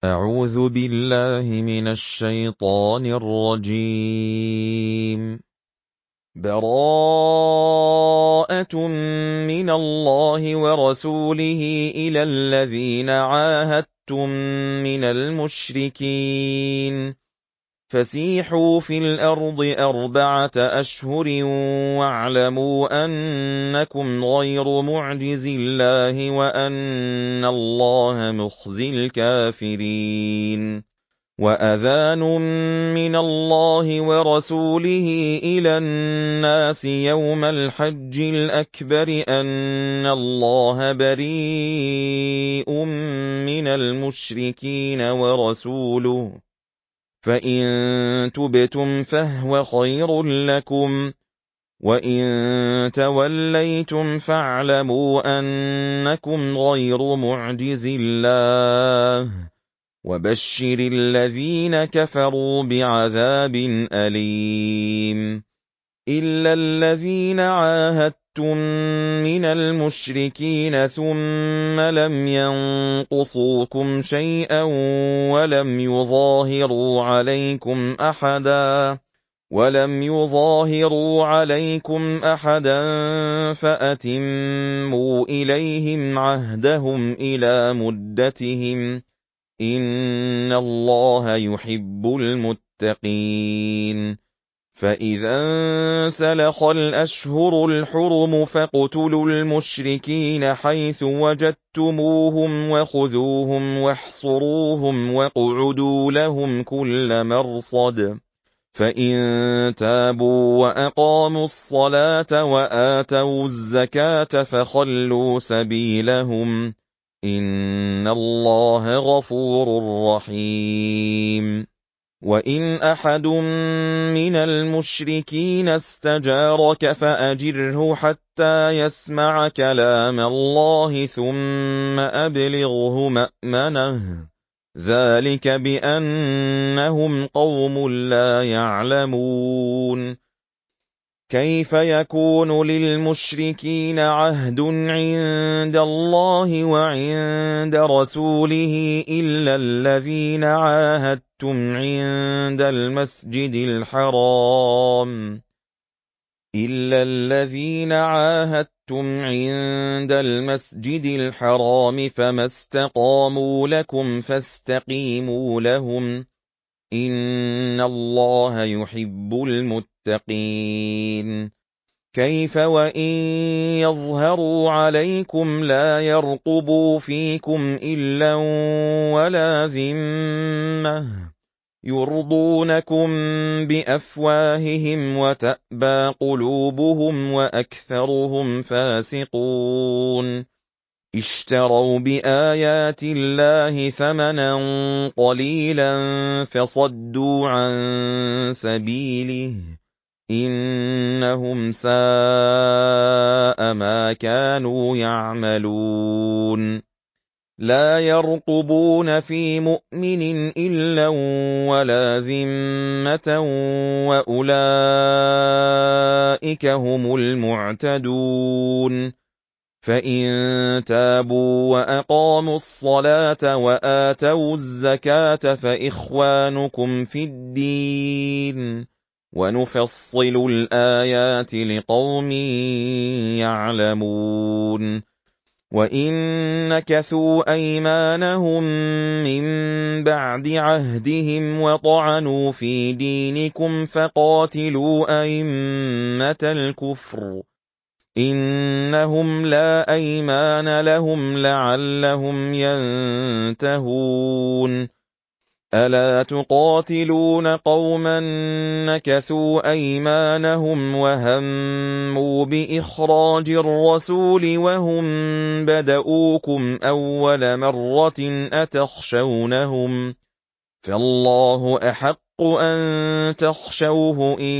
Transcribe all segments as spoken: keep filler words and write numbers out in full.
أعوذ بالله من الشيطان الرجيم. براءة من الله ورسوله إلى الذين عاهدتم من المشركين فسيحوا في الأرض أربعة أشهر واعلموا أنكم غير معجز الله وأن الله مخزي الكافرين. وأذان من الله ورسوله إلى الناس يوم الحج الأكبر أن الله بريء من المشركين ورسوله، فإن تبتم فهو خير لكم، وإن توليتم فاعلموا أنكم غير معجز الله، وبشر الذين كفروا بعذاب أليم. إلا الذين عاهدتم من المشركين ثم لم ينقصوكم شيئا ولم يظاهروا عليكم أحدا ولم يظاهروا عليكم أحدا فأتموا إليهم عهدهم إلى مدتهم، إن الله يحب المتقين. فإذا انسلخ الأشهر الحرم فاقتلوا المشركين حيث وجدتموهم وخذوهم واحصروهم واقعدوا لهم كل مرصد، فإن تابوا وأقاموا الصلاة وآتوا الزكاة فخلوا سبيلهم، إن الله غفور رحيم. وإن أحد من المشركين استجارك فأجره حتى يسمع كلام الله ثم أبلغه مأمنه، ذلك بأنهم قوم لا يعلمون. كيف يكون للمشركين عهد عند الله وعند رسوله إلا الذين عاهدتم عند المسجد الحرام إلا الذين عاهدتم عند المسجد الحرام فما استقاموا لكم فاستقيموا لهم، إن الله يحب المتقين. كيف وإن يظهروا عليكم لا يرقبوا فيكم إلا ولا ذمة، يرضونكم بأفواههم وتأبى قلوبهم وأكثرهم فاسقون. اشتروا بآيات الله ثمنا قليلا فصدوا عن سبيله، إنهم ساء ما كانوا يعملون. لا يرقبون في مؤمن إلا ولا ذمة وأولئك هم المعتدون. فإن تابوا وأقاموا الصلاة وآتوا الزكاة فإخوانكم في الدين، ونفصل الآيات لقوم يعلمون. وإن نكثوا أيمانهم من بعد عهدهم وطعنوا في دينكم فقاتلوا أئمة الكفر، إنهم لا أيمان لهم لعلهم ينتهون. ألا تقاتلون قوما نكثوا أيمانهم وهموا بإخراج الرسول وهم بدؤوكم أول مرة أتخشونهم، فالله أحق أن تخشوه إن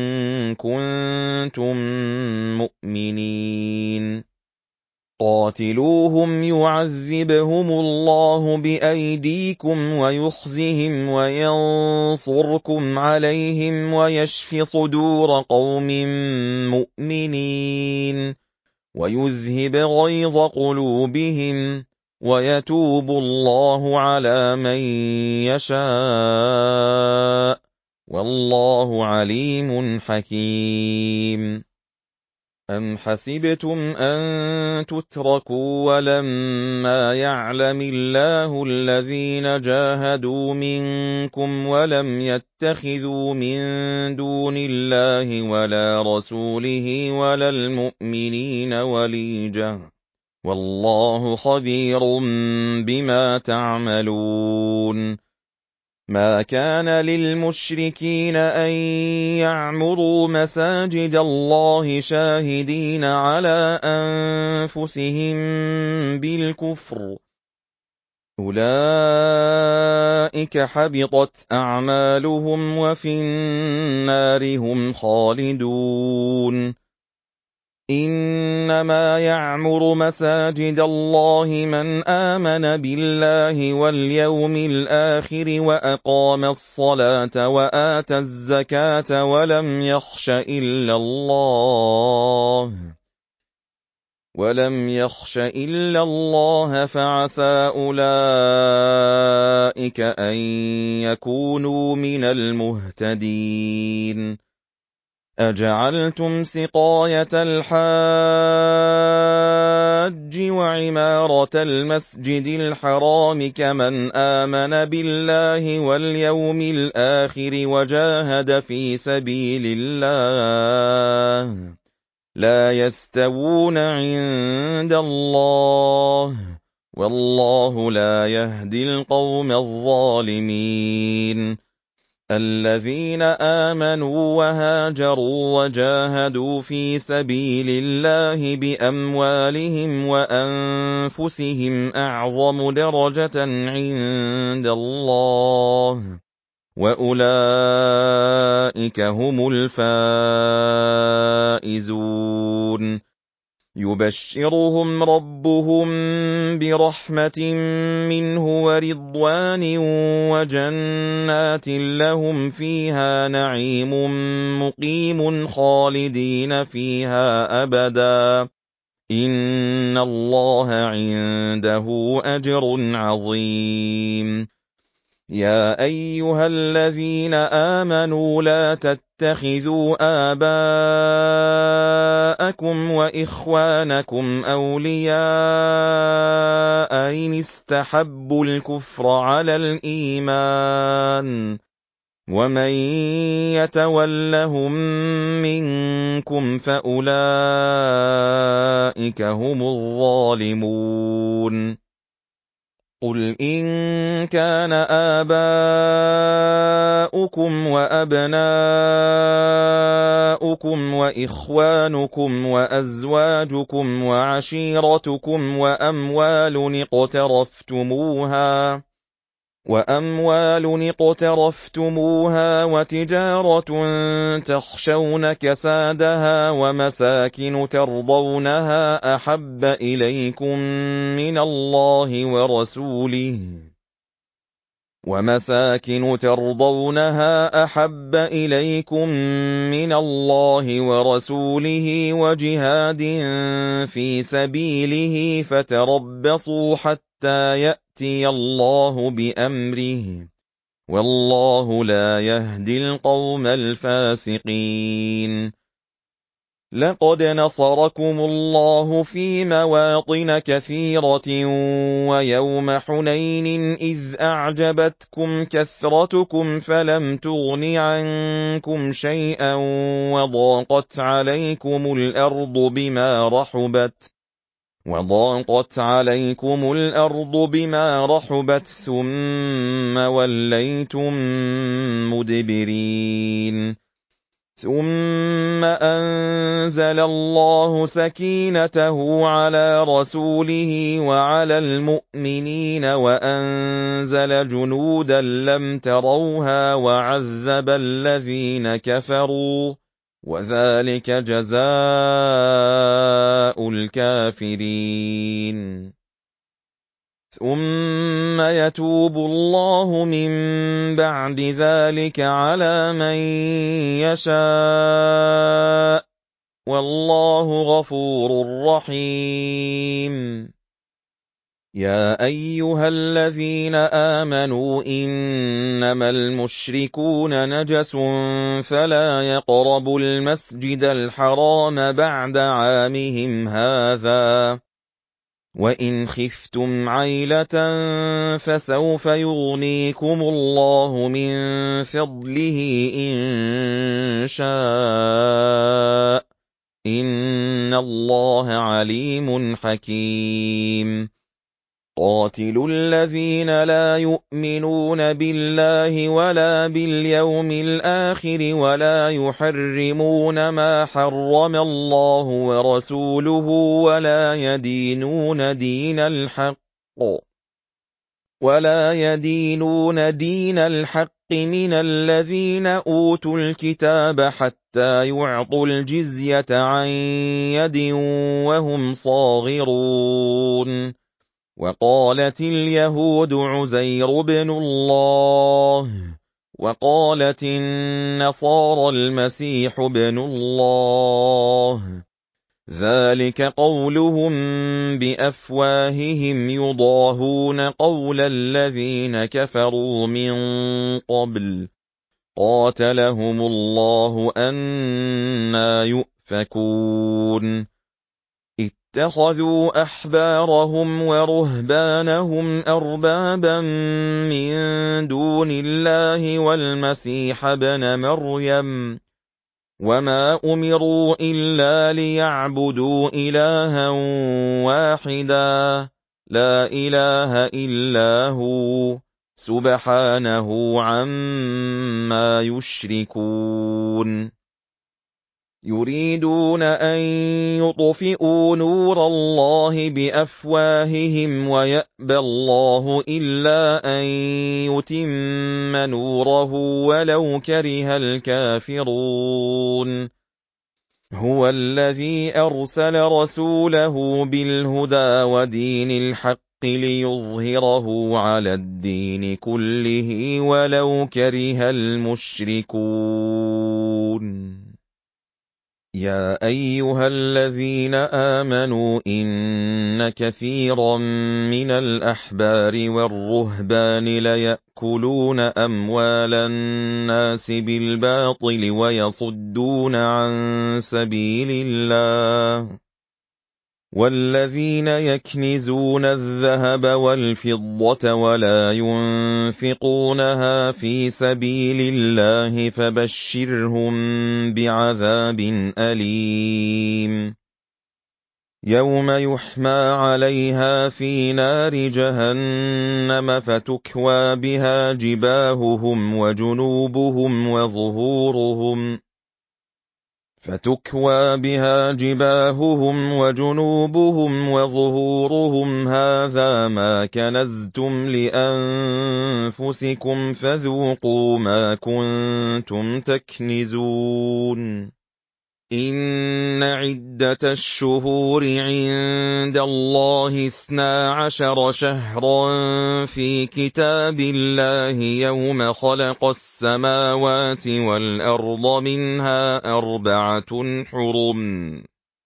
كنتم مؤمنين. قاتلوهم يعذبهم الله بأيديكم ويخزهم وينصركم عليهم ويشف صدور قوم مؤمنين ويذهب غيظ قلوبهم وَيَتُوبُ اللَّهُ عَلَىٰ مَن يَشَاءُ ۗ وَاللَّهُ عَلِيمٌ حَكِيمٌ. أَمْ حَسِبْتُمْ أَن تُتْرَكُوا وَلَمَّا يَعْلَمِ اللَّهُ الَّذِينَ جَاهَدُوا مِنكُمْ وَلَمْ يَتَّخِذُوا مِن دُونِ اللَّهِ وَلَا رَسُولِهِ وَلَا الْمُؤْمِنِينَ وَلِيجَةً ۚ وَاللَّهُ خَبِيرٌ بِمَا تَعْمَلُونَ. مَا كَانَ لِلْمُشْرِكِينَ أَن يَعْمُرُوا مَسَاجِدَ اللَّهِ شَاهِدِينَ عَلَىٰ أَنفُسِهِم بِالْكُفْرِ ۚ أُولَٰئِكَ حَبِطَتْ أَعْمَالُهُمْ وَفِي النَّارِ هُمْ خَالِدُونَ. إِنَّمَا يَعْمُرُ مَسَاجِدَ اللَّهِ مَنْ آمَنَ بِاللَّهِ وَالْيَوْمِ الْآخِرِ وَأَقَامَ الصَّلَاةَ وَآتَى الزَّكَاةَ وَلَمْ يَخْشَ إِلَّا اللَّهَ وَلَمْ يَخْشَ إِلَّا اللَّهَ فَعَسَىٰ أُولَٰئِكَ أَن يَكُونُوا مِنَ الْمُهْتَدِينَ. أَجَعَلْتُمْ سِقَايَةَ الْحَاجِّ وَعِمَارَةَ الْمَسْجِدِ الْحَرَامِ كَمَنْ آمَنَ بِاللَّهِ وَالْيَوْمِ الْآخِرِ وَجَاهَدَ فِي سَبِيلِ اللَّهِ ۚ لَا يَسْتَوُونَ عِندَ اللَّهِ ۗ وَاللَّهُ لَا يَهْدِي الْقَوْمَ الظَّالِمِينَ. الَّذِينَ آمَنُوا وَهَاجَرُوا وَجَاهَدُوا فِي سَبِيلِ اللَّهِ بِأَمْوَالِهِمْ وَأَنفُسِهِمْ أَعْظَمُ دَرَجَةً عِندَ اللَّهِ ۗ وَأُولَٰئِكَ هُمُ الْفَائِزُونَ. يُبَشِّرُهُمْ رَبُّهُم بِرَحْمَةٍ مِّنْهُ وَرِضْوَانٍ وَجَنَّاتٍ لَّهُمْ فِيهَا نَعِيمٌ مُّقِيمٌ خَالِدِينَ فِيهَا أَبَدًا ۚ إِنَّ اللَّهَ عِندَهُ أَجْرٌ عَظِيمٌ. يَا أَيُّهَا الَّذِينَ آمَنُوا لَا تَتَّخِذُوا آبَاءَكُمْ وَإِخْوَانَكُمْ أَوْلِيَاءَ إِنِ اسْتَحَبُّوا الْكُفْرَ عَلَى الْإِيمَانِ ۚ وَمَن يَتَوَلَّهُم مِّنكُمْ فَأُولَٰئِكَ هُمُ الظَّالِمُونَ. قُلْ إِن كَانَ آبَاؤُكُمْ وَأَبْنَاؤُكُمْ وَإِخْوَانُكُمْ وَأَزْوَاجُكُمْ وَعَشِيرَتُكُمْ وَأَمْوَالٌ اقْتَرَفْتُمُوهَا وَأَمْوَالٌ اقْتَرَفْتُمُوهَا وَتِجَارَةٌ تَخْشَوْنَ كَسَادَهَا وَمَسَاكِنُ تَرْضَوْنَهَا أَحَبَّ إِلَيْكُم مِّنَ اللَّهِ وَرَسُولِهِ وَمَسَاكِنُ تَرْضَوْنَهَا أَحَبَّ إِلَيْكُم مِّنَ اللَّهِ وَرَسُولِهِ وَجِهَادٍ فِي سَبِيلِهِ فَتَرَبَّصُوا حَتَّىٰ يَأْتِيَ اللَّهُ بِأَمْرِهِ ۗ وَاللَّهُ لَا يَهْدِي الْقَوْمَ الْفَاسِقِينَ. لَقَدْ نَصَرَكُمُ اللَّهُ فِي مَوَاطِنَ كَثِيرَةٍ وَيَوْمَ حُنَيْنٍ إِذْ أَعْجَبَتْكُمْ كَثْرَتُكُمْ فَلَمْ تُغْنِ عَنكُمْ شَيْئًا وَضَاقَتْ عَلَيْكُمُ الْأَرْضُ بِمَا رَحُبَتْ وَضَاقَتْ عَلَيْكُمُ الْأَرْضُ بِمَا رَحُبَتْ ثُمَّ وَلَّيْتُم مُّدْبِرِينَ. ثُمَّ أَنزَلَ اللَّهُ سَكِينَتَهُ عَلَىٰ رَسُولِهِ وَعَلَى الْمُؤْمِنِينَ وَأَنزَلَ جُنُودًا لَّمْ تَرَوْهَا وَعَذَّبَ الَّذِينَ كَفَرُوا ۚ وَذَٰلِكَ جَزَاءُ الْكَافِرِينَ. ثُمَّ يَتُوبُ اللَّهُ مِن بَعْدِ ذَٰلِكَ عَلَىٰ مَن يَشَاءُ ۗ وَاللَّهُ غَفُورٌ رَّحِيمٌ. يَا أَيُّهَا الَّذِينَ آمَنُوا إِنَّمَا الْمُشْرِكُونَ نَجَسٌ فَلَا يَقْرَبُوا الْمَسْجِدَ الْحَرَامَ بَعْدَ عَامِهِمْ هَٰذَا ۚ وَإِنْ خِفْتُمْ عَيْلَةً فَسَوْفَ يُغْنِيكُمُ اللَّهُ مِن فَضْلِهِ إِن شَاءَ ۚ إِنَّ اللَّهَ عَلِيمٌ حَكِيمٌ. قَاتِلُوا الَّذِينَ لَا يُؤْمِنُونَ بِاللَّهِ وَلَا بِالْيَوْمِ الْآخِرِ وَلَا يُحَرِّمُونَ مَا حَرَّمَ اللَّهُ وَرَسُولُهُ وَلَا يَدِينُونَ دِينَ الْحَقِّ وَلَا يَدِينُونَ دِينَ الْحَقِّ مِنَ الَّذِينَ أُوتُوا الْكِتَابَ حَتَّىٰ يُعْطُوا الْجِزْيَةَ عَن يَدٍ وَهُمْ صَاغِرُونَ. وَقَالَتِ الْيَهُودُ عُزَيْرٌ ابْنُ اللَّهِ وَقَالَتِ النَّصَارَى الْمَسِيحُ ابْنُ اللَّهِ ۖ ذَٰلِكَ قَوْلُهُم بِأَفْوَاهِهِمْ يُضَاهِئُونَ قَوْلَ الَّذِينَ كَفَرُوا مِن قَبْلُ ۚ قَاتَلَهُمُ اللَّهُ أَنَّىٰ يُؤْفَكُونَ. اتَّخَذُوا أَحْبَارَهُمْ وَرُهْبَانَهُمْ أَرْبَابًا مِّن دُونِ اللَّهِ وَالْمَسِيحَ ابْنَ مَرْيَمَ ۚ وَمَا أُمِرُوا إِلَّا لِيَعْبُدُوا إِلَٰهًا وَاحِدًا لَّا إِلَٰهَ إِلَّا هُوَ ۚ سُبْحَانَهُ عَمَّا يُشْرِكُونَ. يُرِيدُونَ أَن يُطْفِئُوا نُورَ اللَّهِ بِأَفْوَاهِهِمْ وَيَأْبَى اللَّهُ إِلَّا أَن يُتِمَّ نُورَهُ وَلَوْ كَرِهَ الْكَافِرُونَ. هُوَ الَّذِي أَرْسَلَ رَسُولَهُ بِالْهُدَىٰ وَدِينِ الْحَقِّ لِيُظْهِرَهُ عَلَى الدِّينِ كُلِّهِ وَلَوْ كَرِهَ الْمُشْرِكُونَ. يَا أَيُّهَا الَّذِينَ آمَنُوا إِنَّ كَثِيرًا مِّنَ الْأَحْبَارِ وَالرُّهْبَانِ لَيَأْكُلُونَ أَمْوَالَ النَّاسِ بِالْبَاطِلِ وَيَصُدُّونَ عَن سَبِيلِ اللَّهِ ۗ وَالَّذِينَ يَكْنِزُونَ الذَّهَبَ وَالْفِضَّةَ وَلَا يُنفِقُونَهَا فِي سَبِيلِ اللَّهِ فَبَشِّرْهُم بِعَذَابٍ أَلِيمٍ. يَوْمَ يُحْمَىٰ عَلَيْهَا فِي نَارِ جَهَنَّمَ فَتُكْوَىٰ بِهَا جِبَاهُهُمْ وَجُنُوبُهُمْ وَظُهُورُهُمْ فَتُكْوَىٰ بِهَا جِبَاهُهُمْ وَجُنُوبُهُمْ وَظُهُورُهُمْ هَٰذَا مَا كَنَزْتُمْ لِأَنفُسِكُمْ فَذُوقُوا مَا كُنتُمْ تَكْنِزُونَ. إِنَّ عِدَّةَ الشُّهُورِ عِندَ اللَّهِ اثْنَا عَشَرَ شَهْرًا فِي كِتَابِ اللَّهِ يَوْمَ خَلَقَ السَّمَاوَاتِ وَالْأَرْضَ مِنْهَا أَرْبَعَةٌ حُرُمٌ ۚ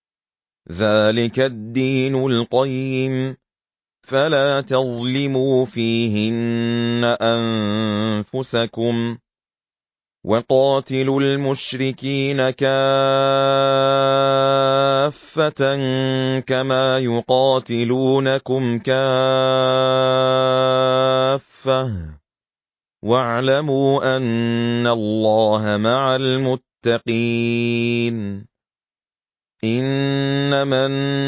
ذَٰلِكَ الدِّينُ الْقَيِّمُ، فَلَا تَظْلِمُوا فِيهِنَّ أَنفُسَكُمْ ۚ وَقَاتِلُوا الْمُشْرِكِينَ كَافَّةً كَمَا يُقَاتِلُونَكُمْ كَافَّةً ۚ وَاعْلَمُوا أَنَّ اللَّهَ مَعَ الْمُتَّقِينَ. إِنَّمَا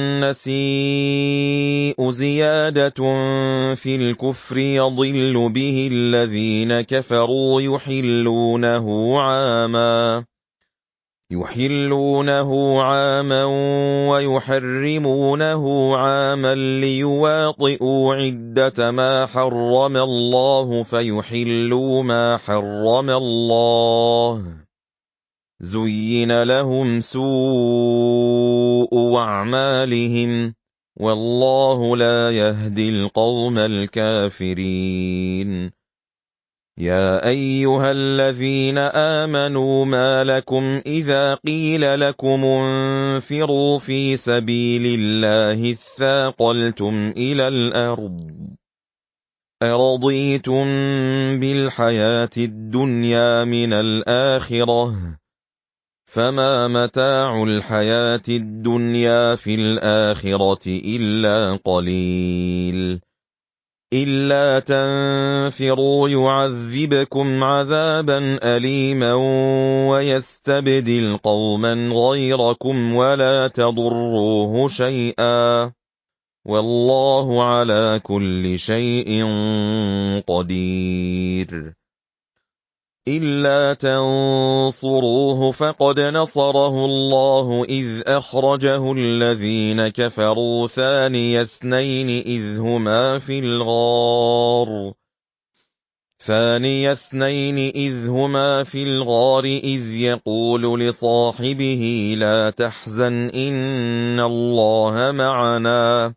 النَّسِيءُ زِيَادَةٌ فِي الْكُفْرِ يَضِلُّ بِهِ الَّذِينَ كَفَرُوا يُحِلُّونَهُ عَامًا يُحِلُّونَهُ عَامًا وَيُحَرِّمُونَهُ عَامًا لِيُوَاطِئُوا عِدَّةَ مَا حَرَّمَ اللَّهُ فَيُحِلُّوا مَا حَرَّمَ اللَّهُ ۚ زُيِّنَ لَهُمْ سُوءُ أَعْمَالِهِمْ ۗ وَاللَّهُ لَا يَهْدِي الْقَوْمَ الْكَافِرِينَ. يَا أَيُّهَا الَّذِينَ آمَنُوا مَا لَكُمْ إِذَا قِيلَ لَكُمُ انفِرُوا فِي سَبِيلِ اللَّهِ اثَّاقَلْتُمْ إِلَى الْأَرْضِ أَرَضِيتُم بِالْحَيَاةِ الدُّنْيَا مِنَ الْآخِرَةِ فَمَا مَتَاعُ الْحَيَاةِ الدُّنْيَا فِي الْآخِرَةِ إِلَّا قَلِيلٌ إِلَّا تَنفِرُوا يُعَذِّبْكُمْ عَذَابًا أَلِيمًا وَيَسْتَبْدِلْ قَوْمًا غَيْرَكُمْ وَلَا تَضُرُّوهُ شَيْئًا وَاللَّهُ عَلَى كُلِّ شَيْءٍ قَدِيرٌ إِلَّا تَنصُرُوهُ فَقَدْ نَصَرَهُ اللَّهُ إِذْ أَخْرَجَهُ الَّذِينَ كَفَرُوا ثَانِيَ اثْنَيْنِ إِذْ هُمَا فِي الْغَارِ ثاني اثنين إذ هما في الغار إذ يقول لصاحبه لا تحزن إن الله معنا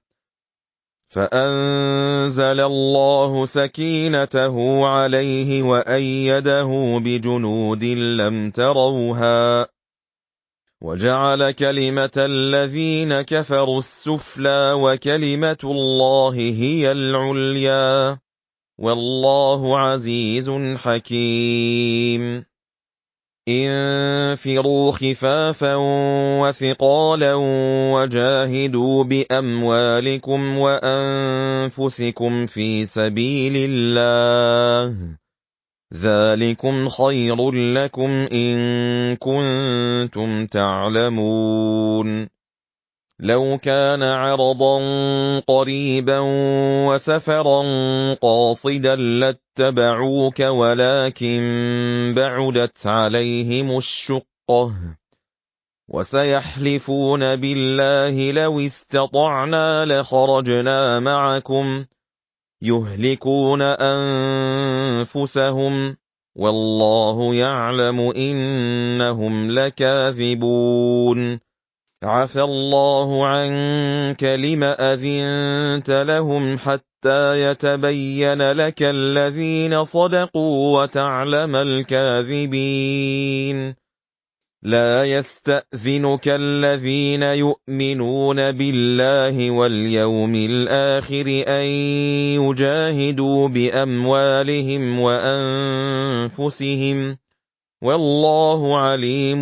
فأنزل الله سكينته عليه وأيده بجنود لم تروها وجعل كلمة الذين كفروا السفلى وكلمة الله هي العليا والله عزيز حكيم انفروا خفافا وثقالا وجاهدوا بأموالكم وأنفسكم في سبيل الله ذلكم خير لكم إن كنتم تعلمون لو كان عرضا قريبا وسفرا قاصدا لاتبعوك ولكن بعدت عليهم الشقة وسيحلفون بالله لو استطعنا لخرجنا معكم يهلكون أنفسهم والله يعلم إنهم لكاذبون عفى الله عنك لم أذنت لهم حتى يتبين لك الذين صدقوا وتعلم الكاذبين لا يستأذنك الذين يؤمنون بالله واليوم الآخر أن يجاهدوا بأموالهم وأنفسهم والله عليم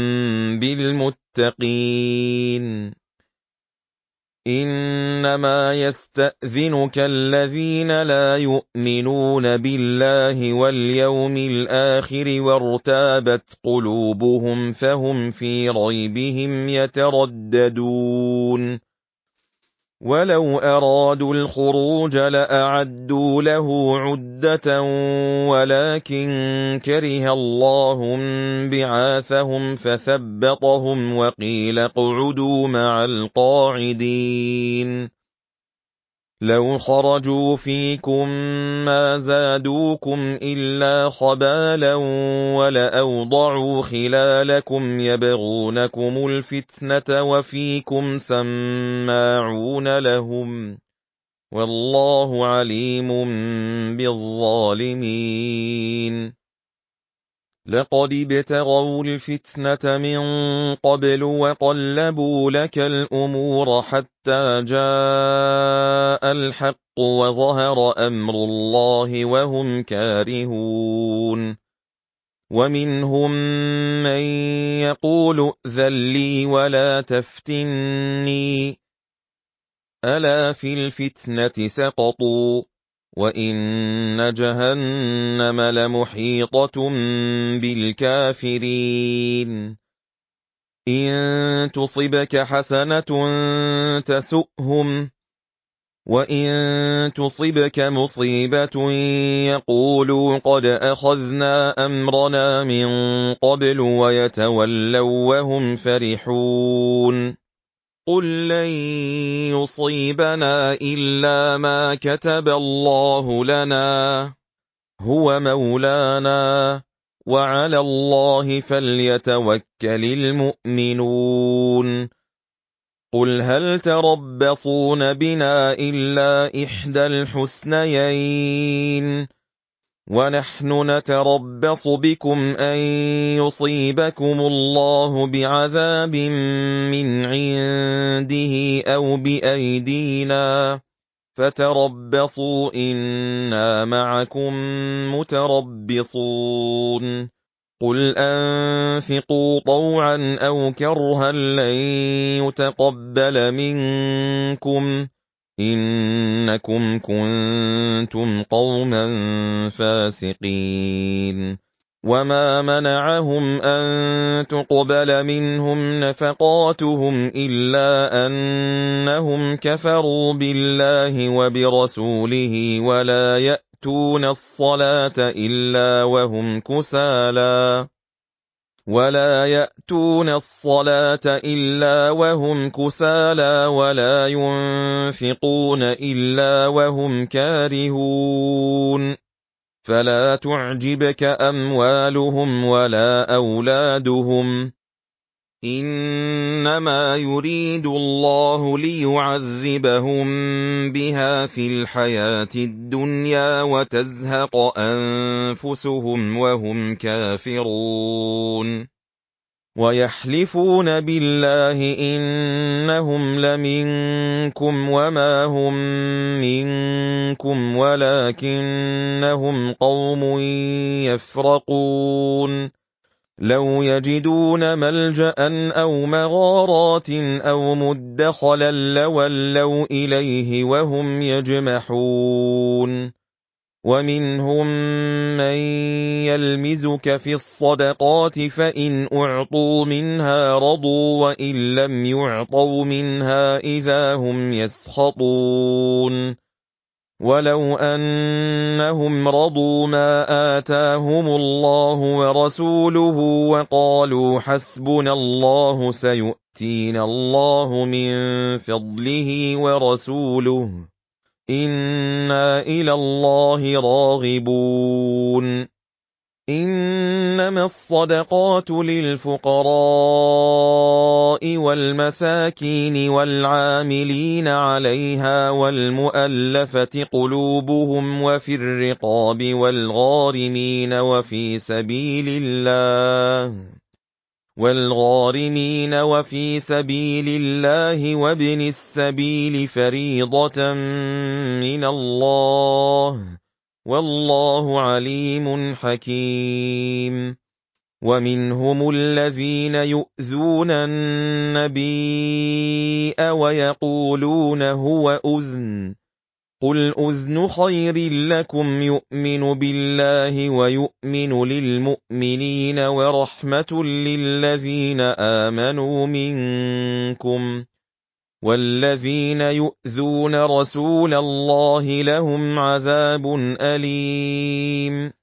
بالمتقين إنما يستأذنك الذين لا يؤمنون بالله واليوم الآخر وارتابت قلوبهم فهم في ريبهم يترددون ولو أرادوا الخروج لأعدوا له عدة ولكن كره الله بعاثهم فثبطهم وقيل اقعدوا مع القاعدين لو خرجوا فيكم ما زادوكم إلا خبالا ولأوضعوا خلالكم يبغونكم الفتنة وفيكم سماعون لهم والله عليم بالظالمين لقد ابتغوا الفتنة من قبل وقلبوا لك الأمور حتى جاء الحق وظهر أمر الله وهم كارهون ومنهم من يقول ائذن لي ولا تفتني ألا في الفتنة سقطوا وَإِنَّ جَهَنَّمَ لَمُحِيطَةٌ بِالْكَافِرِينَ إِن تُصِبْكَ حَسَنَةٌ تَسُؤْهُمْ وَإِن تُصِبْكَ مُصِيبَةٌ يَقُولُوا قَدْ أَخَذْنَا أَمْرَنَا مِن قَبْلُ وَيَتَوَلَّوْا وَهُمْ فَرِحُونَ قُل لَّن يُصِيبَنَا إِلَّا مَا كَتَبَ اللَّهُ لَنَا هُوَ مَوْلَانَا وَعَلَى اللَّهِ فَلْيَتَوَكَّلِ الْمُؤْمِنُونَ قُلْ هَلْ تَرَبَّصُونَ بِنَا إِلَّا إِحْدَى الْحُسْنَيَيْنِ وَنَحْنُ نَتَرَبَّصُ بِكُمْ أَن يُصِيبَكُمُ اللَّهُ بِعَذَابٍ مِّنْ عِندِهِ أَوْ بِأَيْدِينَا فَتَرَبَّصُوا إِنَّا مَعَكُم مُّتَرَبِّصُونَ قُلْ أَنفِقُوا طَوْعًا أَوْ كَرْهًا لَّن يُتَقَبَّلَ مِنكُمْ إِنَّكُمْ كُنتُمْ قَوْمًا فَاسِقِينَ وَمَا مَنَعَهُمْ أَن تُقْبَلَ مِنْهُمْ نَفَقَاتُهُمْ إِلَّا أَنَّهُمْ كَفَرُوا بِاللَّهِ وَبِرَسُولِهِ وَلَا يَأْتُونَ الصَّلَاةَ إِلَّا وَهُمْ كُسَالَىٰ وَلَا يَأْتُونَ الصَّلَاةَ إِلَّا وَهُمْ كُسَالَىٰ وَلَا يُنفِقُونَ إِلَّا وَهُمْ كَارِهُونَ فَلَا تُعْجِبْكَ أَمْوَالُهُمْ وَلَا أَوْلَادُهُمْ ۚ إِنَّمَا يُرِيدُ اللَّهُ لِيُعَذِّبَهُم بِهَا فِي الْحَيَاةِ الدُّنْيَا وَتَزْهَقَ أَنفُسُهُمْ وَهُمْ كَافِرُونَ وَيَحْلِفُونَ بِاللَّهِ إِنَّهُمْ لَمِنكُمْ وَمَا هُم مِّنكُمْ وَلَٰكِنَّهُمْ قَوْمٌ يَفْرَقُونَ لَوْ يَجِدُونَ مَلْجَأً أَوْ مَغَارَاتٍ أَوْ مُدَّخَلًا لَّوَلَّوْا إِلَيْهِ وَهُمْ يَجْمَحُونَ وَمِنْهُم مَّن يَلْمِزُكَ فِي الصَّدَقَاتِ فَإِنْ أُعْطُوا مِنْهَا رَضُوا وَإِن لَّمْ يُعْطَوْا مِنْهَا إِذَا هُمْ يَسْخَطُونَ وَلَوْ أَنَّهُمْ رَضُوا مَا آتَاهُمُ اللَّهُ وَرَسُولُهُ وَقَالُوا حَسْبُنَا اللَّهُ سَيُؤْتِينَا اللَّهُ مِن فَضْلِهِ وَرَسُولُهُ إِنَّا إِلَى اللَّهِ رَاغِبُونَ إِنَّمَا الصَّدَقَاتُ لِلْفُقَرَاءِ وَالْمَسَاكِينِ وَالْعَامِلِينَ عَلَيْهَا وَالْمُؤَلَّفَةِ قُلُوبُهُمْ وَفِي الرِّقَابِ وَالْغَارِمِينَ وَفِي سَبِيلِ اللَّهِ وَالْغَارِمِينَ وَفِي سَبِيلِ اللَّهِ وَابْنِ السَّبِيلِ فَرِيضَةً مِّنَ اللَّهِ ۗ وَاللَّهُ عَلِيمٌ حَكِيمٌ وَمِنْهُمُ الَّذِينَ يُؤْذُونَ النَّبِيَّ وَيَقُولُونَ هُوَ أُذُنٌ ۚ قُلْ أُذْنُ خَيْرٍ لَّكُمْ يُؤْمِنُ بِاللَّهِ وَيُؤْمِنُ لِلْمُؤْمِنِينَ وَرَحْمَةٌ لِّلَّذِينَ آمَنُوا مِنكُمْ ۚ وَالَّذِينَ يُؤْذُونَ رَسُولَ اللَّهِ لَهُمْ عَذَابٌ أَلِيمٌ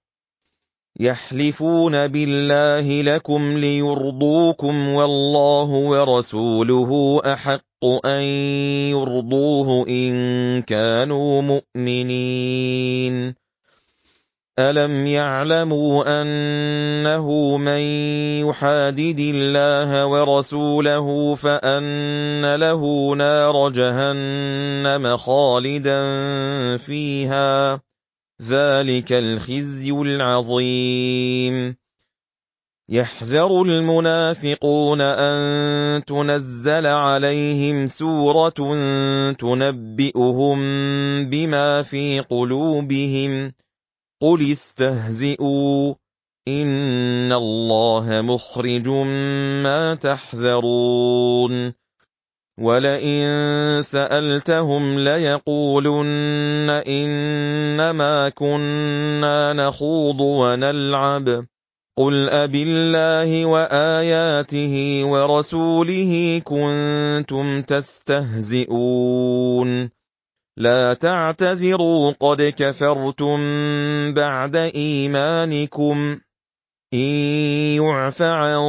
يَحْلِفُونَ بِاللَّهِ لَكُمْ لِيُرْضُوكُمْ وَاللَّهُ وَرَسُولُهُ أَحَقُّ أَن يُرْضُوهُ إِن كَانُوا مُؤْمِنِينَ أَلَمْ يَعْلَمُوا أَنَّهُ مَن يُحَادِدِ اللَّهَ وَرَسُولَهُ فَأَنَّ لَهُ نَارَ جَهَنَّمَ خَالِدًا فِيهَا ۚ ذَٰلِكَ الْخِزْيُ الْعَظِيمُ يَحْذَرُ الْمُنَافِقُونَ أَن تُنَزَّلَ عَلَيْهِمْ سُورَةٌ تُنَبِّئُهُم بِمَا فِي قُلُوبِهِمْ ۚ قُلِ اسْتَهْزِئُوا إِنَّ اللَّهَ مُخْرِجٌ مَّا تَحْذَرُونَ وَلَئِن سَأَلْتَهُمْ لَيَقُولُنَّ إِنَّمَا كُنَّا نَخُوضُ وَنَلْعَبُ ۚ قُلْ أَبِاللَّهِ وَآيَاتِهِ وَرَسُولِهِ كُنتُمْ تَسْتَهْزِئُونَ لَا تَعْتَذِرُوا قَدْ كَفَرْتُم بَعْدَ إِيمَانِكُمْ ۚ إِن يُعْفَ عَن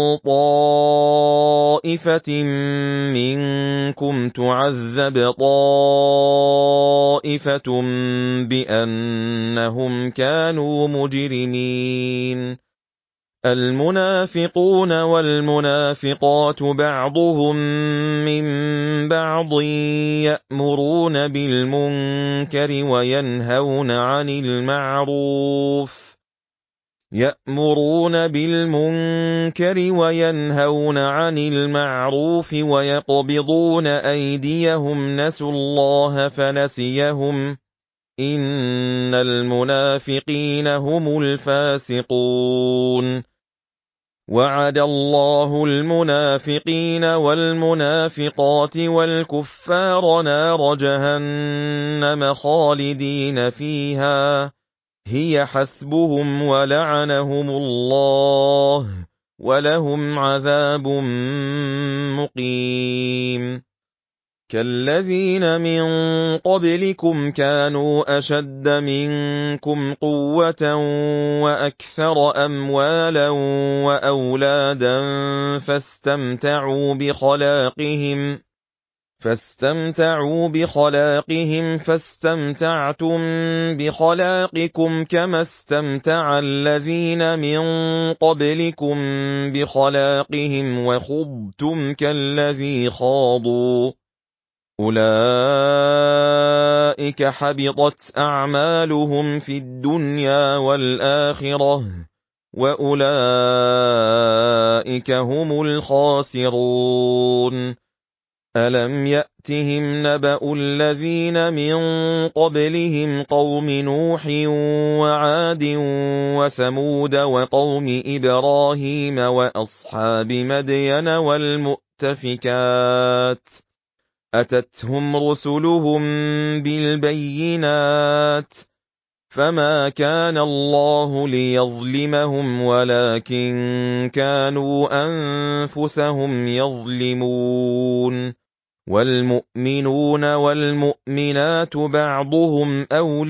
طَائِفَةٍ مِّنكُمْ تُعَذَّبْ طَائِفَةٌ بِأَنَّهُمْ كَانُوا مُجْرِمِينَ المنافقون والمنافقات بعضهم من بعض يأمرون بالمنكر وينهون عن المعروف يأمرون بالمنكر وينهون عن المعروف ويقبضون أيديهم نسوا الله فنسيهم إن المنافقين هم الفاسقون وعد الله المنافقين والمنافقات والكفار نار جهنم خالدين فيها هي حسبهم ولعنهم الله ولهم عذاب مقيم كالذين من قبلكم كانوا أشد منكم قوة وأكثر أموالا وأولادا فاستمتعوا بخلاقهم فاستمتعوا بخلاقهم فاستمتعتم بخلاقكم كما استمتع الذين من قبلكم بخلاقهم وخضتم كالذي خاضوا أولئك حبطت أعمالهم في الدنيا والآخرة وأولئك هم الخاسرون ألم يأتهم نبأ الذين من قبلهم قوم نوح وعاد وثمود وقوم إبراهيم وأصحاب مدين والمؤتفكات أتتهم رسلهم بالبينات فما كان الله ليظلمهم ولكن كانوا أنفسهم يظلمون والمؤمنون والمؤمنات بعضهم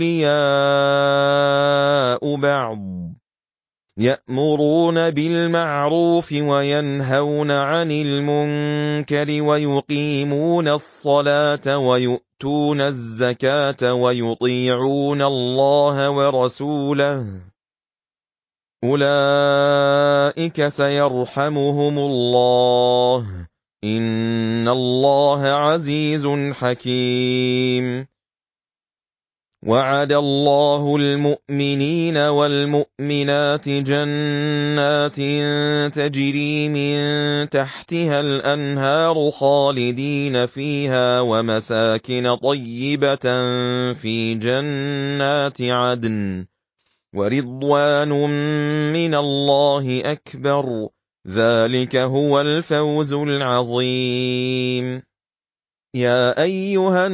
أولياء بعض يأمرون بالمعروف وينهون عن المنكر ويقيمون الصلاة ويؤتون الزكاة ويطيعون الله ورسوله أولئك سيرحمهم الله إن الله عزيز حكيم وعد الله المؤمنين والمؤمنات جنات تجري من تحتها الأنهار خالدين فيها ومساكن طيبة في جنات عدن ورضوان من الله أكبر ذلك هو الفوز العظيم يا أيها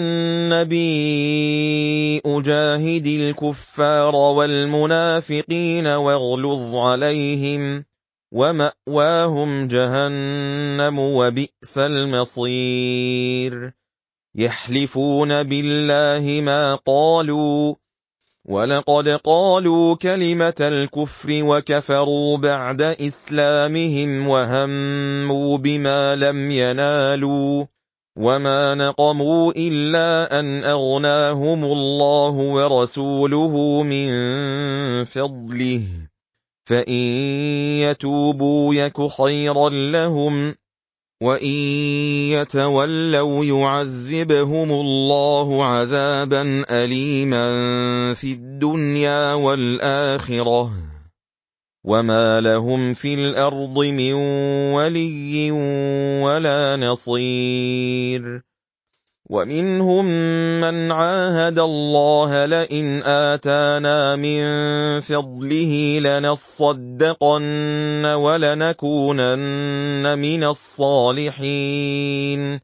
النبي أجاهد الكفار والمنافقين واغلظ عليهم ومأواهم جهنم وبئس المصير يحلفون بالله ما قالوا ولقد قالوا كلمة الكفر وكفروا بعد إسلامهم وهموا بما لم ينالوا وما نقموا إلا أن أغناهم الله ورسوله من فضله فإن يتوبوا يك خيرا لهم وإن يتولوا يعذبهم الله عذابا أليما في الدنيا والآخرة وما لهم في الأرض من ولي ولا نصير ومنهم من عاهد الله لئن آتانا من فضله لنصدقن ولنكونن من الصالحين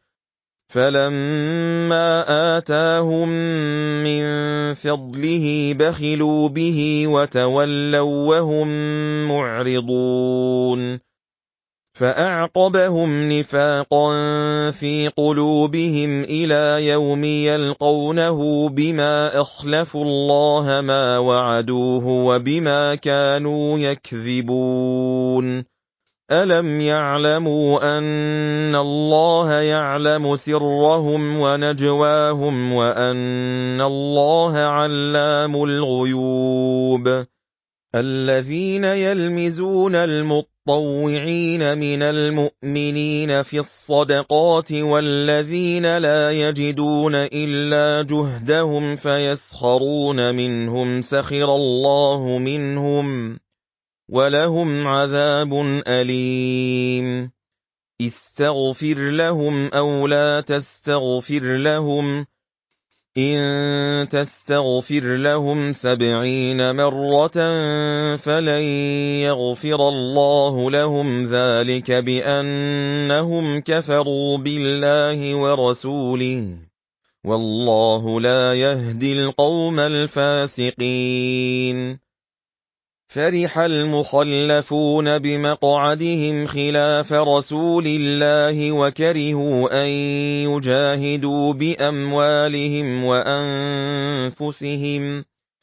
فلما آتاهم من فضله بخلوا به وتولوا وهم معرضون فأعقبهم نفاقا في قلوبهم إلى يوم يلقونه بما أخلفوا الله ما وعدوه وبما كانوا يكذبون ألم يعلموا أن الله يعلم سرهم ونجواهم وأن الله علام الغيوب الذين يلمزون المطوعين من المؤمنين في الصدقات والذين لا يجدون إلا جهدهم فيسخرون منهم سخر الله منهم ولهم عذاب أليم استغفر لهم أو لا تستغفر لهم إن تستغفر لهم سبعين مرة فلن يغفر الله لهم ذلك بأنهم كفروا بالله ورسوله والله لا يهدي القوم الفاسقين فرح المخلفون بمقعدهم خلاف رسول الله وكرهوا أن يجاهدوا بأموالهم وأنفسهم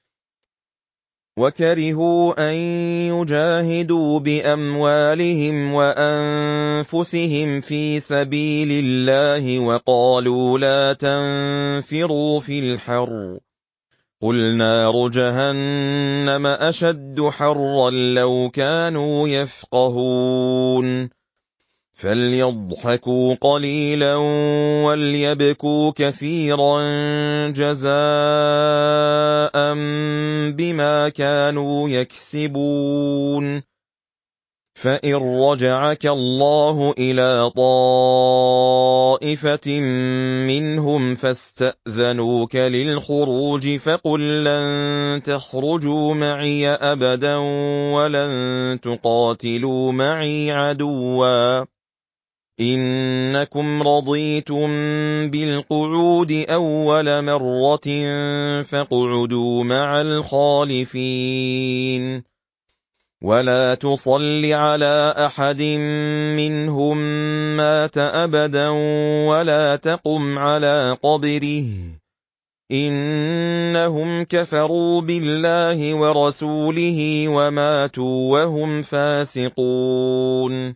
وكرهوا أن يجاهدوا بأموالهم وأنفسهم في سبيل الله وقالوا لا تنفروا في الحر قل نار جهنم أشد حرا لو كانوا يفقهون فليضحكوا قليلا وليبكوا كثيرا جزاء بما كانوا يكسبون فإن رجعك الله إلى طائفة منهم فاستأذنوك للخروج فقل لن تخرجوا معي أبدا ولن تقاتلوا معي عدوا إنكم رضيتم بالقعود أول مرة فاقعدوا مع الخالفين ولا تصل على أحد منهم مات أبدا ولا تقم على قبره إنهم كفروا بالله ورسوله وماتوا وهم فاسقون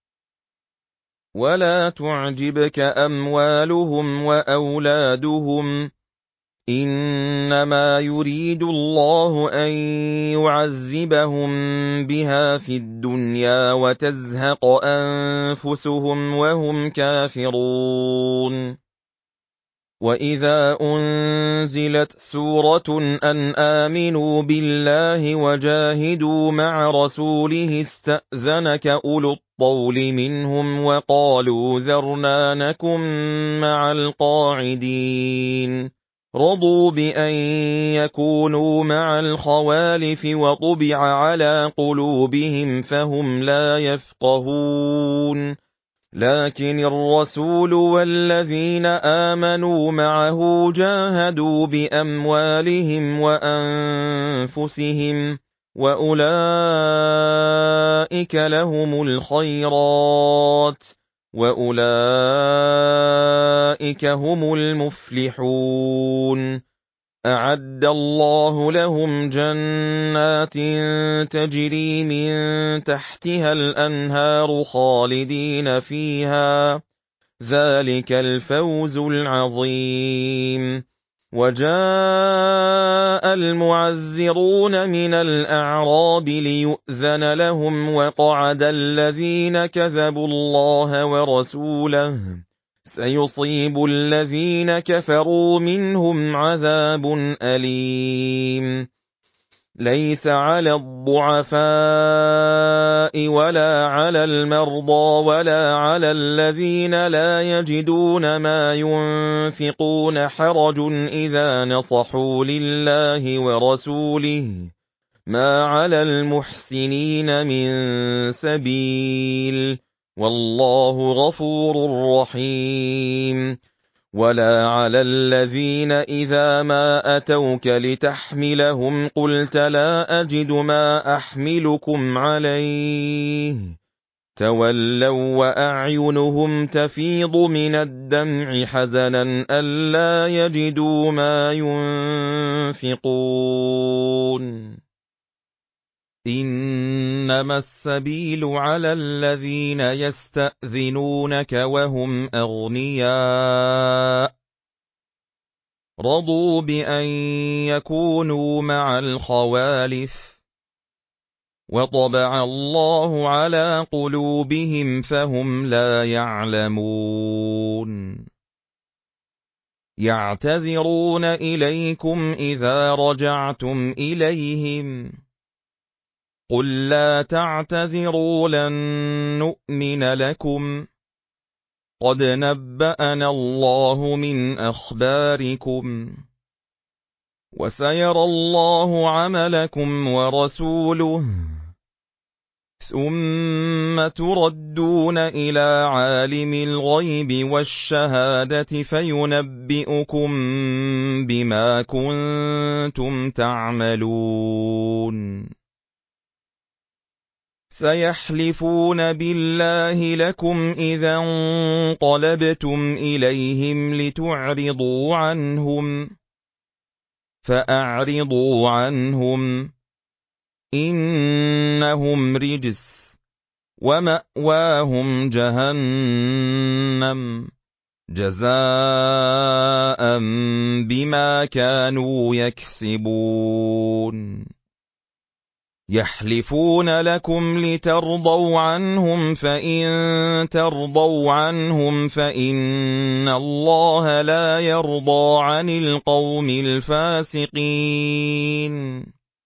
ولا تعجبك أموالهم وأولادهم إنما يريد الله أن يعذبهم بها في الدنيا وتزهق أنفسهم وهم كافرون وإذا أنزلت سورة أن آمنوا بالله وجاهدوا مع رسوله استأذنك أولو الطول منهم وقالوا ذرنا نكن مع القاعدين رضوا بأن يكونوا مع الخوالف وطبع على قلوبهم فهم لا يفقهون لكن الرسول والذين آمنوا معه جاهدوا بأموالهم وأنفسهم وأولئك لهم الخيرات وأولئك هم المفلحون أعد الله لهم جنات تجري من تحتها الأنهار خالدين فيها ذلك الفوز العظيم وجاء المعذرون من الأعراب ليؤذن لهم وقعد الذين كذبوا الله ورسوله سيصيب الذين كفروا منهم عذاب أليم ليس على الضعفاء ولا على المرضى ولا على الذين لا يجدون ما ينفقون حرج إذا نصحوا لله ورسوله ما على المحسنين من سبيل والله غفور رحيم ولا على الذين إذا ما أتوك لتحملهم قلت لا أجد ما أحملكم عليه تولوا وأعينهم تفيض من الدمع حزنا ألا يجدوا ما ينفقون إنما السبيل على الذين يستأذنونك وهم أغنياء رضوا بأن يكونوا مع الخوالف وَطَبَعَ اللَّهُ عَلَىٰ قُلُوبِهِمْ فَهُمْ لَا يَعْلَمُونَ يَعْتَذِرُونَ إِلَيْكُمْ إِذَا رَجَعْتُمْ إِلَيْهِمْ قُل لَّا تَعْتَذِرُوا لَن نُّؤْمِنَ لَكُمْ قَدْ نَبَّأَنَا اللَّهُ مِنْ أَخْبَارِكُمْ وَسَيَرَى اللَّهُ عَمَلَكُمْ وَرَسُولُهُ ثُمَّ تُرَدُّونَ إِلَىٰ عَالِمِ الْغَيْبِ وَالشَّهَادَةِ فَيُنَبِّئُكُم بِمَا كُنتُمْ تَعْمَلُونَ سَيَحْلِفُونَ بِاللَّهِ لَكُمْ إِذَا انقَلَبْتُمْ إِلَيْهِمْ لِتُعْرِضُوا عَنْهُمْ فَأَعْرِضُوا عَنْهُمْ إِنَّهُمْ رِجْسٌ وَمَأْوَاهُمْ جَهَنَّمُ جَزَاءً بِمَا كَانُوا يَكْسِبُونَ يَحْلِفُونَ لَكُمْ لِتَرْضَوْا عَنْهُمْ فَإِن تَرْضَوْا عَنْهُمْ فَإِنَّ اللَّهَ لَا يَرْضَىٰ عَنِ الْقَوْمِ الْفَاسِقِينَ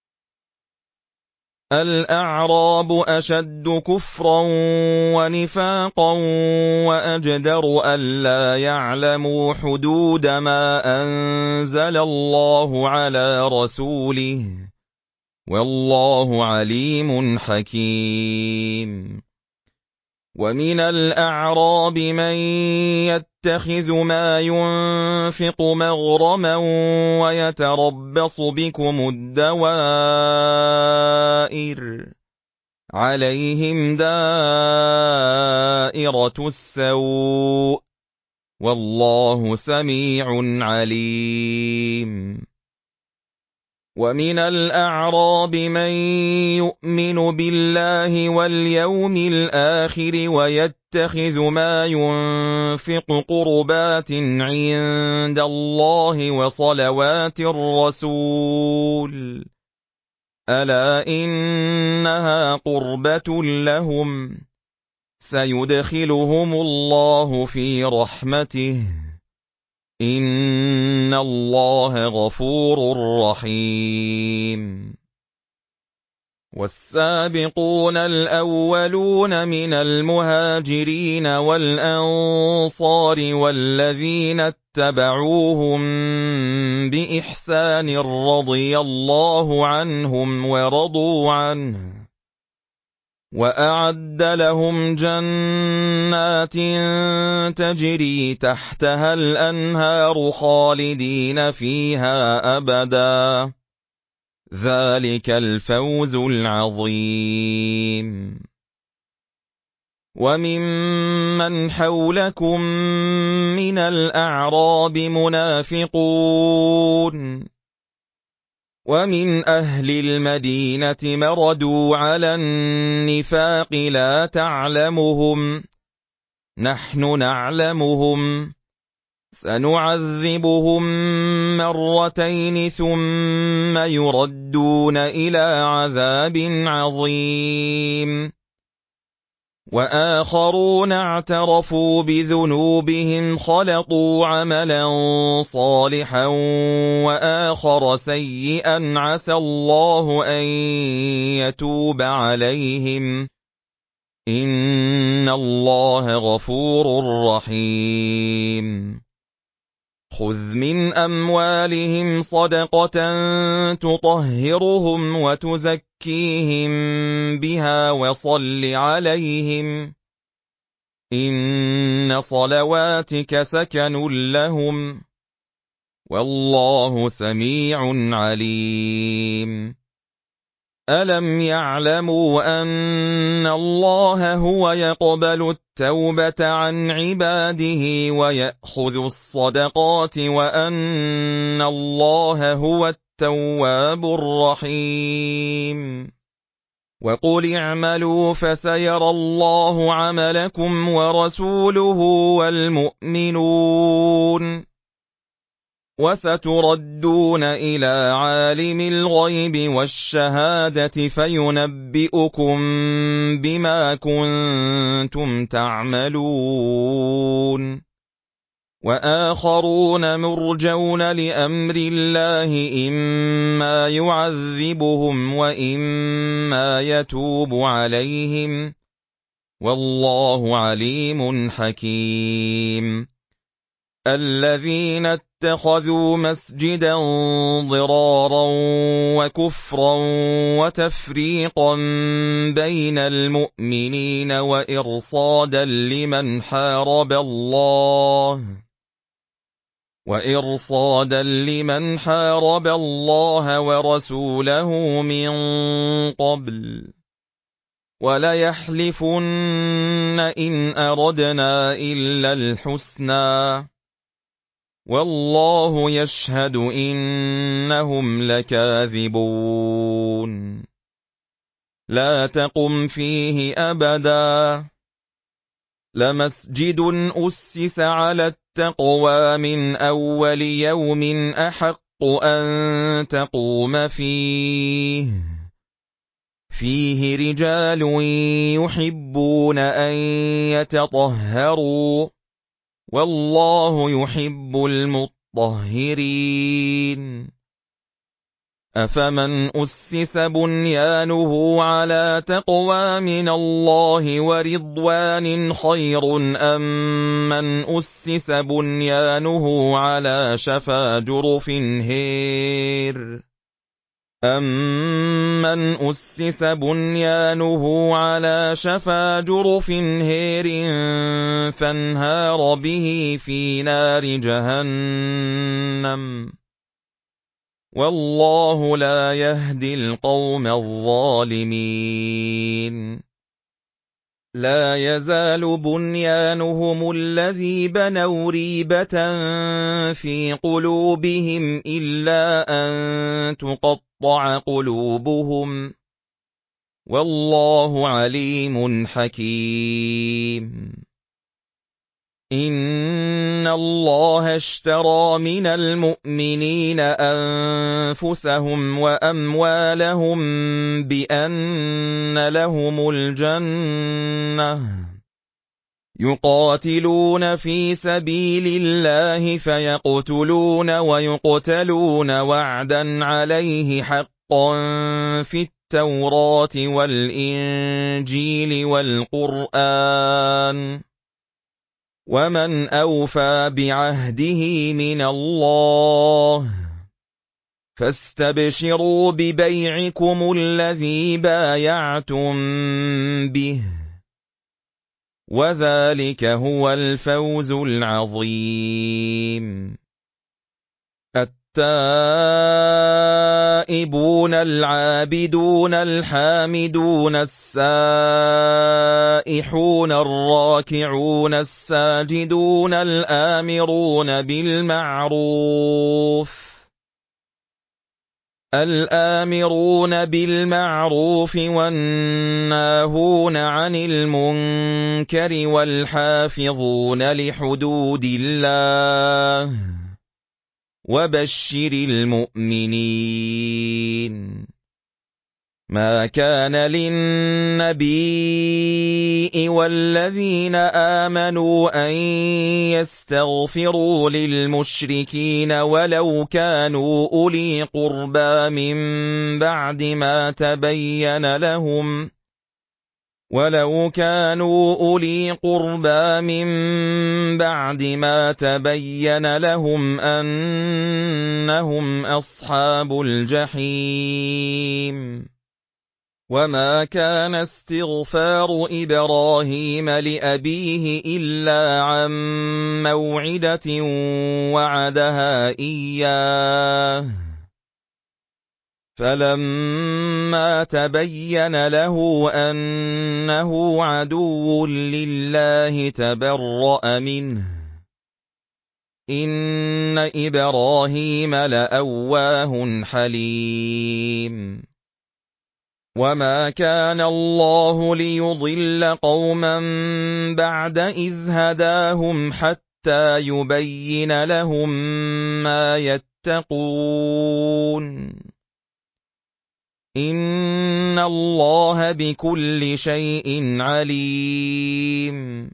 الْأَعْرَابُ أَشَدُّ كُفْرًا وَنِفَاقًا وَأَجْدَرُ أَلَّا يَعْلَمُوا حُدُودَ مَا أَنزَلَ اللَّهُ عَلَىٰ رَسُولِهِ وَاللَّهُ عَلِيمٌ حَكِيمٌ وَمِنَ الْأَعْرَابِ مَن يَتَّخِذُ مَا يُنفِقُ مَغْرَمًا وَيَتَرَبَّصُ بِكُمُ الدَّوَائِرَ عَلَيْهِمْ دَائِرَةُ السَّوْءِ وَاللَّهُ سَمِيعٌ عَلِيمٌ وَمِنَ الْأَعْرَابِ مَن يُؤْمِنُ بِاللَّهِ وَالْيَوْمِ الْآخِرِ وَيَتَّخِذُ مَا يُنفِقُ قُرُبَاتٍ عِندَ اللَّهِ وَصَلَوَاتِ الرَّسُولِ أَلَا إِنَّهَا قُرْبَةٌ لَّهُمْ سَيُدْخِلُهُمُ اللَّهُ فِي رَحْمَتِهِ إِنَّ اللَّهَ غَفُورٌ رَّحِيمٌ وَالسَّابِقُونَ الْأَوَّلُونَ مِنَ الْمُهَاجِرِينَ وَالْأَنصَارِ وَالَّذِينَ اتَّبَعُوهُم بِإِحْسَانٍ رَّضِيَ اللَّهُ عَنْهُمْ وَرَضُوا عَنْهُ وَأَعَدَّ لَهُمْ جَنَّاتٍ تَجْرِي تَحْتَهَا الْأَنْهَارُ خَالِدِينَ فِيهَا أَبَدًا ۚ ذَلِكَ الْفَوْزُ الْعَظِيمُ وَمِمَّنْ حَوْلَكُم مِّنَ الْأَعْرَابِ مُنَافِقُونَ وَمِنْ أَهْلِ الْمَدِينَةِ مَرَدُوا عَلَى النِّفَاقِ لَا تَعْلَمُهُمْ نَحْنُ نَعْلَمُهُمْ سَنُعَذِّبُهُم مَّرَّتَيْنِ ثُمَّ يُرَدُّونَ إِلَىٰ عَذَابٍ عَظِيمٍ وَآخَرُونَ اعْتَرَفُوا بِذُنُوبِهِمْ خَلَطُوا عَمَلًا صَالِحًا وَآخَرَ سَيِّئًا عَسَى اللَّهُ أَن يَتُوبَ عَلَيْهِمْ إِنَّ اللَّهَ غَفُورٌ رَّحِيمٌ خُذْ مِنْ أَمْوَالِهِمْ صَدَقَةً تُطَهِّرُهُمْ وَتُزَكِّيهِم بِهَا وَصَلِّ عَلَيْهِمْ إِنَّ صَلَوَاتِكَ سَكَنٌ لَّهُمْ وَاللَّهُ سَمِيعٌ عَلِيمٌ أَلَمْ يَعْلَمُوا أَنَّ اللَّهَ هُوَ يَقْبَلُ التَّوْبَةَ عَنْ عِبَادِهِ وَيَأْخُذُ الصَّدَقَاتِ وَأَنَّ اللَّهَ هُوَ التَّوَّابُ الرَّحِيمُ وَقُلِ اعْمَلُوا فَسَيَرَى اللَّهُ عَمَلَكُمْ وَرَسُولُهُ وَالْمُؤْمِنُونَ وَسَتُرَدُّونَ إِلَىٰ عَالِمِ الْغَيْبِ وَالشَّهَادَةِ فَيُنَبِّئُكُم بِمَا كُنتُمْ تَعْمَلُونَ وَآخَرُونَ مُرْجَوْنَ لِأَمْرِ اللَّهِ إِمَّا يُعَذِّبُهُمْ وَإِمَّا يَتُوبُ عَلَيْهِمْ ۗ وَاللَّهُ عَلِيمٌ حَكِيمٌ. الَّذِينَ اتَّخَذُوا مَسْجِدًا ضِرَارًا وَكُفْرًا وَتَفْرِيقًا بَيْنَ الْمُؤْمِنِينَ وَإِرْصَادًا لِمَنْ حَارَبَ اللَّهَ وَإِرْصَادًا لِمَنْ حَارَبَ اللَّهَ وَرَسُولَهُ مِن قَبْلُ ۚ وَلَيَحْلِفُنَّ إِنْ أَرَدْنَا إِلَّا الْحُسْنَىٰ ۖ وَاللَّهُ يَشْهَدُ إِنَّهُمْ لَكَاذِبُونَ. لَا تَقُمْ فِيهِ أَبَدًا. لَمَسْجِدٌ أُسِّسَ عَلَى التَّقْوَىٰ مِنْ أَوَّلِ يَوْمٍ أَحَقُّ أَن تَقُومَ فِيهِ ۚ فِيهِ رِجَالٌ يُحِبُّونَ أَن يَتَطَهَّرُوا ۚ وَاللَّهُ يُحِبُّ الْمُطَّهِّرِينَ. أَفَمَنْ أُسِّسَ بُنْيَانُهُ عَلَىٰ تَقْوَىٰ مِنَ اللَّهِ وَرِضْوَانٍ خَيْرٌ أَم مَّنْ أُسِّسَ بُنْيَانُهُ عَلَىٰ شَفَا جُرُفٍ هِيرٍ أَمَّنْ أُسِّسَ بُنْيَانُهُ عَلَىٰ شَفَا جُرُفٍ هِيرٍ فَانْهَارَ بِهِ فِي نَارِ جَهَنَّمَ ۗ وَاللَّهُ لَا يَهْدِي الْقَوْمَ الظَّالِمِينَ. لَا يَزَالُ بُنْيَانُهُمُ الَّذِي بَنَوْا رِيبَةً فِي قُلُوبِهِمْ إِلَّا أَن تُقَطَّعَ قُلُوبُهُمْ ۗ وَاللَّهُ عَلِيمٌ حَكِيمٌ. إِنَّ اللَّهَ اشْتَرَىٰ مِنَ الْمُؤْمِنِينَ أَنفُسَهُمْ وَأَمْوَالَهُم بِأَنَّ لَهُمُ الْجَنَّةَ ۚ يُقَاتِلُونَ فِي سَبِيلِ اللَّهِ فَيَقْتُلُونَ وَيُقْتَلُونَ وَعْدًا عَلَيْهِ حَقًّا فِي التَّوْرَاةِ وَالْإِنجِيلِ وَالْقُرْآنِ ۚ وَمَنْ أَوْفَىٰ بِعَهْدِهِ مِنَ اللَّهِ ۚ فَاسْتَبْشِرُوا بِبَيْعِكُمُ الَّذِي بَايَعْتُم بِهِ ۚ وَذَٰلِكَ هُوَ الْفَوْزُ الْعَظِيمُ. التَّائِبُونَ الْعَابِدُونَ الْحَامِدُونَ السَّائِحُونَ الرَّاكِعُونَ السَّاجِدُونَ الْآمِرُونَ بِالْمَعْرُوفِ الْآمِرُونَ بِالْمَعْرُوفِ وَالنَّاهُونَ عَنِ الْمُنكَرِ وَالْحَافِظُونَ لِحُدُودِ اللَّهِ ۗ وَبَشِّرِ الْمُؤْمِنِينَ. مَا كَانَ لِلنَّبِيِّ وَالَّذِينَ آمَنُوا أَن يَسْتَغْفِرُوا لِلْمُشْرِكِينَ وَلَوْ كَانُوا أُولِي قُرْبَىٰ مِن بَعْدِ مَا تَبَيَّنَ لَهُمْ وَلَوْ كَانُوا أُولِي قُرْبَىٰ مِن بَعْدِ مَا تَبَيَّنَ لَهُمْ أَنَّهُمْ أَصْحَابُ الْجَحِيمِ. وَمَا كَانَ اسْتِغْفَارُ إِبْرَاهِيمَ لِأَبِيهِ إِلَّا عَن مَّوْعِدَةٍ وَعَدَهَا إِيَّاهُ ۖ فَلَمَّا تَبَيَّنَ لَهُ أَنَّهُ عَدُوٌّ لِّلَّهِ تَبَرَّأَ مِنْهُ ۚ إِنَّ إِبْرَاهِيمَ لَأَوَّاهٌ حَلِيمٌ. وَمَا كَانَ اللَّهُ لِيُضِلَّ قَوْمًا بَعْدَ إِذْ هَدَاهُمْ حَتَّىٰ حَتَّى يُبَيِّنَ لَهُم مَّا يَتَّقُونَ إِنَّ اللَّهَ بِكُلِّ شَيْءٍ عَلِيمٌ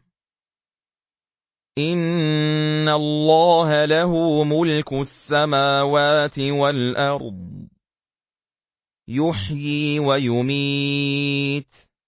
إِنَّ اللَّهَ لَهُ مُلْكُ السَّمَاوَاتِ وَالْأَرْضِ يُحْيِي وَيُمِيتُ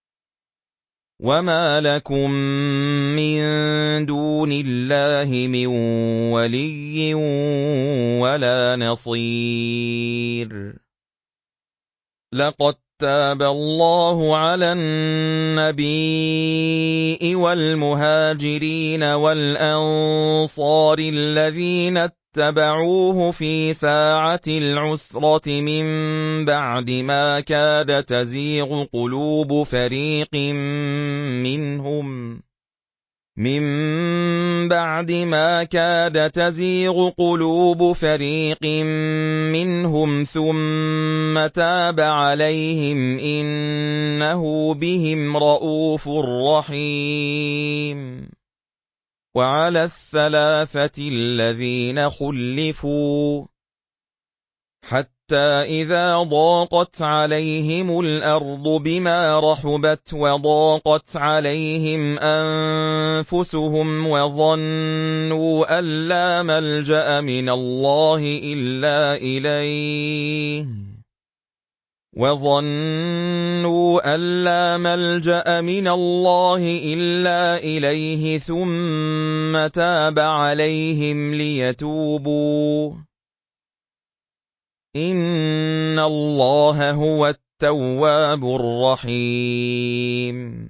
وَمَا لَكُم مِّن دُونِ اللَّهِ مِن وَلِيٍّ وَلَا نَصِيرٍ لَقَد تَّابَ اللَّهُ عَلَى النَّبِيِّ وَالْمُهَاجِرِينَ وَالْأَنصَارِ الَّذِينَ اتَّبَعُوهُ فِي سَاعَةِ الْعُسْرَةِ مِن بَعْدِ مَا كَادَ تَزِيغُ قُلُوبُ فَرِيقٍ مِّنْهُمْ مِن بَعْدِ مَا كَادَ تَزِيغُ قُلُوبُ فَرِيقٍ مِّنْهُمْ ثُمَّ تَابَ عَلَيْهِمْ إِنَّهُ بِهِمْ رَءُوفٌ رَّحِيمٌ وَعَلَى الثَّلَاثَةِ الَّذِينَ خُلِّفُوا حَتَّىٰ إِذَا ضَاقَتْ عَلَيْهِمُ الْأَرْضُ بِمَا رَحُبَتْ وَضَاقَتْ عَلَيْهِمْ أَنفُسُهُمْ وَظَنُّوا أَن لَّا مَلْجَأَ مِنَ اللَّهِ إِلَّا إِلَيْهِ وَظَنُّوا أَن لَّا مَلْجَأَ مِنَ اللَّهِ إِلَّا إِلَيْهِ ثُمَّ تَابَ عَلَيْهِمْ لِيَتُوبُوا إِنَّ اللَّهَ هُوَ التَّوَّابُ الرَّحِيمُ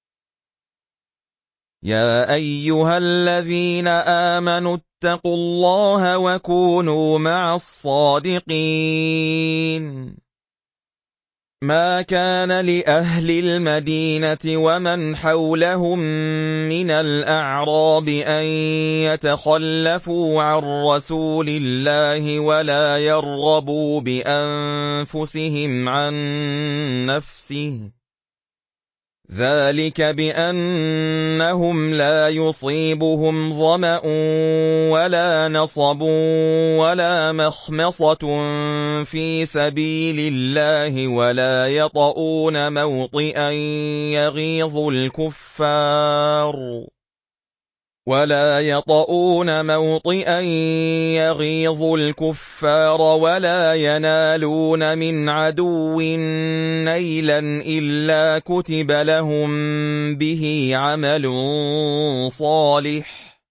يَا أَيُّهَا الَّذِينَ آمَنُوا اتَّقُوا اللَّهَ وَكُونُوا مَعَ الصَّادِقِينَ مَا كَانَ لِأَهْلِ الْمَدِينَةِ وَمَنْ حَوْلَهُم مِّنَ الْأَعْرَابِ أَن يَتَخَلَّفُوا عَن رَّسُولِ اللَّهِ وَلَا يَرْغَبُوا بِأَنفُسِهِمْ عَن نَّفْسِهِ ۚ ذَٰلِكَ بِأَنَّهُمْ لَا يُصِيبُهُمْ ظَمَأٌ وَلَا نَصَبٌ وَلَا مَخْمَصَةٌ فِي سَبِيلِ اللَّهِ وَلَا يَطَئُونَ مَوْطِئًا يَغِيظُ الْكُفَّارَ وَلَا يَطَئُونَ مَوْطِئًا يَغِيظُ الْكُفَّارَ وَلَا يَنَالُونَ مِنْ عَدُوٍّ نَيْلًا إِلَّا كُتِبَ لَهُم بِهِ عَمَلٌ صَالِحٌ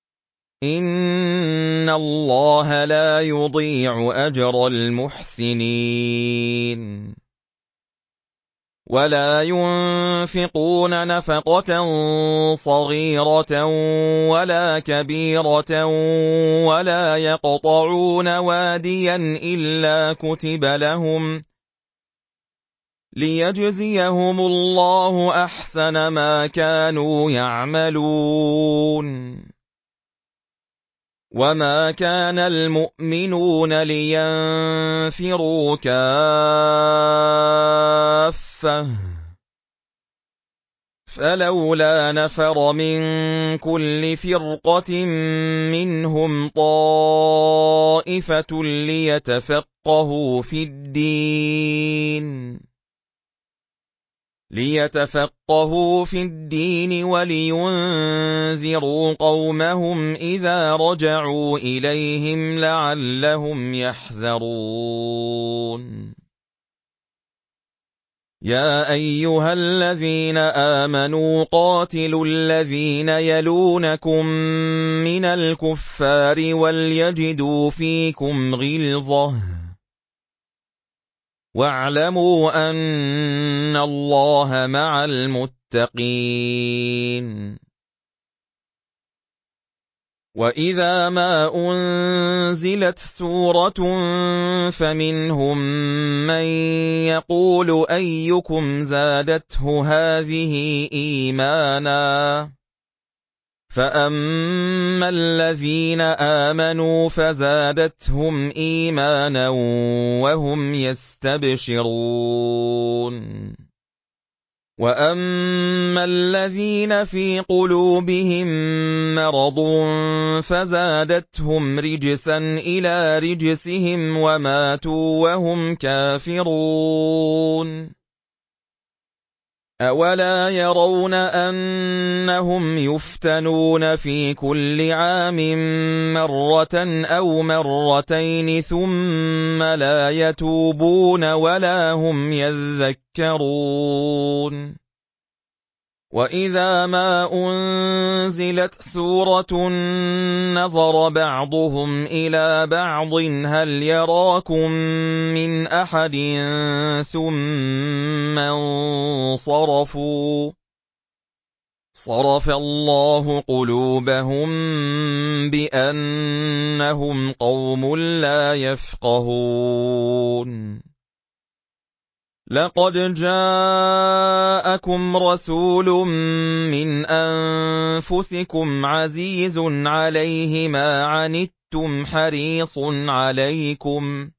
إِنَّ اللَّهَ لَا يُضِيعُ أَجْرَ الْمُحْسِنِينَ وَلَا يُنفِقُونَ نَفَقَةً صَغِيرَةً وَلَا كَبِيرَةً وَلَا يَقْطَعُونَ وَادِيًا إِلَّا كُتِبَ لَهُمْ لِيَجْزِيَهُمُ اللَّهُ أَحْسَنَ مَا كَانُوا يَعْمَلُونَ وَمَا كَانَ الْمُؤْمِنُونَ لِيَنفِرُوا كَافَّةً فَلَوْلَا نَفَرَ مِن كُلِّ فِرْقَةٍ مِّنْهُمْ طَائِفَةٌ لِّيَتَفَقَّهُوا فِي الدِّينِ لِيَتَفَقَّهُوا فِي الدِّينِ وَلِيُنذِرُوا قَوْمَهُمْ إِذَا رَجَعُوا إِلَيْهِمْ لَعَلَّهُمْ يَحْذَرُونَ يَا أَيُّهَا الَّذِينَ آمَنُوا قَاتِلُوا الَّذِينَ يَلُونَكُم مِّنَ الْكُفَّارِ وَلْيَجِدُوا فِيكُمْ غِلْظَةً وَاعْلَمُوا أَنَّ اللَّهَ مَعَ الْمُتَّقِينَ وَإِذَا مَا أُنزِلَتْ سُورَةٌ فَمِنْهُم مَّن يَقُولُ أَيُّكُمْ زَادَتْهُ هَٰذِهِ إِيمَانًا فَأَمَّا الَّذِينَ آمَنُوا فَزَادَتْهُمْ إِيمَانًا وَهُمْ يَسْتَبْشِرُونَ وَأَمَّا الَّذِينَ فِي قُلُوبِهِم مَّرَضٌ فَزَادَتْهُمْ رِجْسًا إِلَىٰ رِجْسِهِمْ وَمَاتُوا وَهُمْ كَافِرُونَ أَوَلَا يَرَوْنَ أَنَّهُمْ يُفْتَنُونَ فِي كُلِّ عَامٍ مَّرَّةً أَوْ مَرَّتَيْنِ ثُمَّ لَا يَتُوبُونَ وَلَا هُمْ يَذَّكَّرُونَ وَإِذَا مَا أُنزِلَتْ سُورَةٌ نَّظَرَ بَعْضُهُمْ إِلَىٰ بَعْضٍ هَلْ يَرَاكُم مِّنْ أَحَدٍ ثُمَّ انصَرَفُوا صَرَفَ اللَّهُ قُلُوبَهُم بِأَنَّهُمْ قَوْمٌ لَّا يَفْقَهُونَ لَقَدْ جَاءَكُمْ رَسُولٌ مِّنْ أَنفُسِكُمْ عَزِيزٌ عَلَيْهِ مَا عَنِتُّمْ حَرِيصٌ عَلَيْكُمْ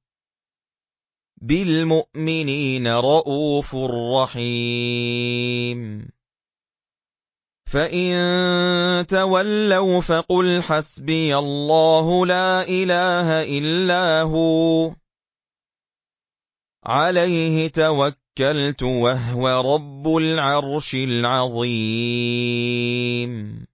بِالْمُؤْمِنِينَ رَءُوفٌ رَّحِيمٌ فَإِن تَوَلَّوْا فَقُلْ حَسْبِيَ اللَّهُ لَا إِلَٰهَ إِلَّا هُوَ عَلَيْهِ تَوَكَّلْتُ وَهُوَ رَبُّ الْعَرْشِ الْعَظِيمِ